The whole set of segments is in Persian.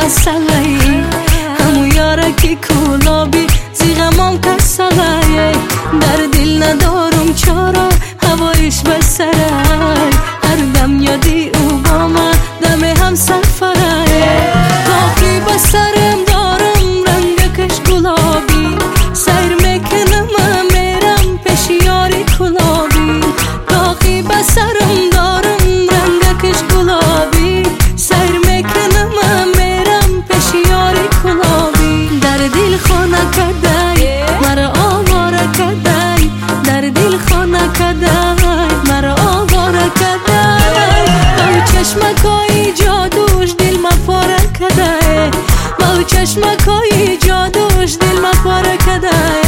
اصلی همو یاره که کلابی زیغمام کسلی در دل ندارم چارا هوایش بسره هر دم یادی او با من دم هم سفره باقی بسرم دارم رنگکش گلابی سیر میکنم میرم پیش یاری کلابی باقی بسرم دارم رنگکش گلابی سیر میکنم میرم پیش یاری کلابی در دل خانه کدای مرا آواره کدای در دل خانه کدای مرا آواره کدای با چشمکای جادوش دل ما پاره کدای با چشمکای جادوش دل ما پاره کدای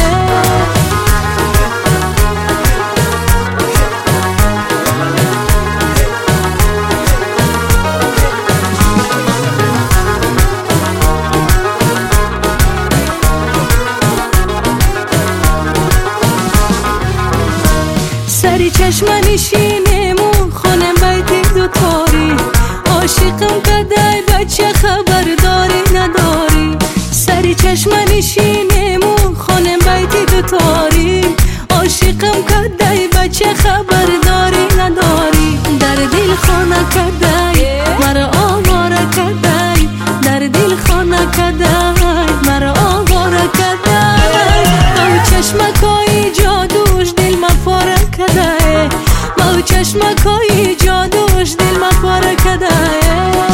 سری چشم نشینم و خانم بیت دوتاری عاشقم کدای بچه خبرداری نداری سری چشم نشینم و خانم بیت دوتاری عاشقم کدای بچه خبرداری نداری در دل خانه کدای مرا آواره کدای در دل خانه کدای مرا آواره کدای با چشمکای جادوش دل ما پاره کدای با چشمکای جادوش دل ما پاره کدای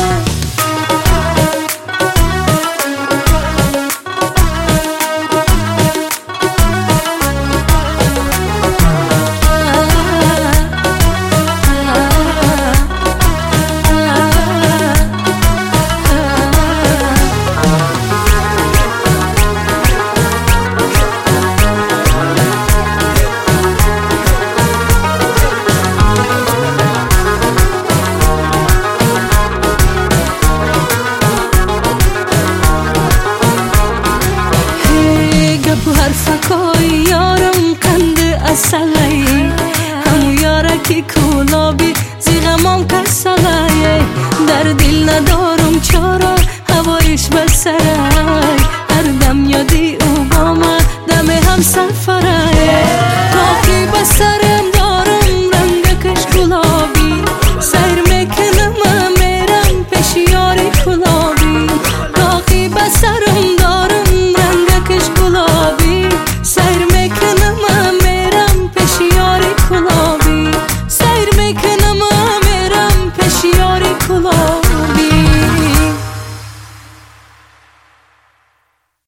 حرفکای یارم قند اصلی همو یاره که کلابی زیغمام کسلی در دل ندارم